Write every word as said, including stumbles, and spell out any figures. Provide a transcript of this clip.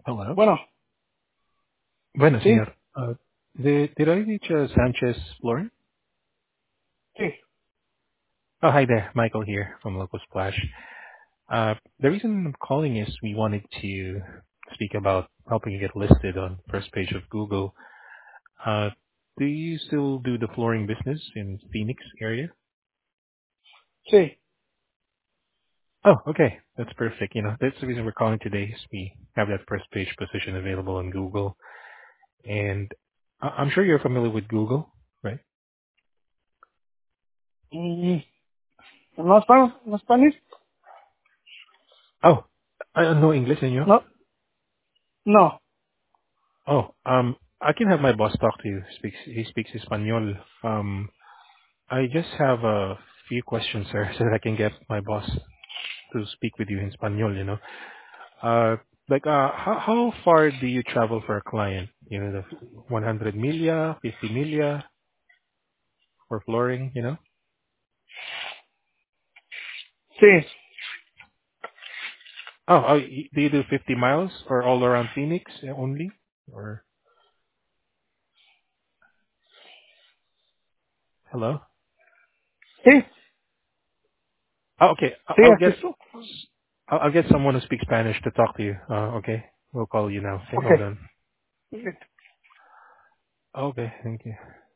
Hello. Bueno, Bueno, sí, señor. Uh, did, did I reach uh, Sanchez Flooring? sí. Oh, hi there. Michael here from Local Splash. Uh, the reason I'm calling is we wanted to speak about helping you get listed on first page of Google. Uh, do you still do the flooring business in Phoenix area? Sí. Oh, okay. That's perfect. You know, that's the reason we're calling today is we have that first page position available on Google. And I- I'm sure you're familiar with Google, right? Mm, ¿No Spanish? ¿No Spanish? Oh, uh, no English, señor. No. No. Oh, um, I can have my boss talk to you. Speaks he speaks Espanol. Um, I just have a few questions, sir, so that I can get my boss to speak with you in Espanol. You know, uh, like uh, how how far do you travel for a client? You know, the one hundred milia, fifty milia for flooring. You know. Sí. Oh, oh, y- do you do fifty miles or all around Phoenix only? Or hello? Sí. Oh, okay. I- Sí, I'll aquí get estoy. I'll I'll get someone who speaks Spanish to talk to you. Uh, okay, we'll call you now. Okay, Ok. hold on. Sí. Okay, thank you.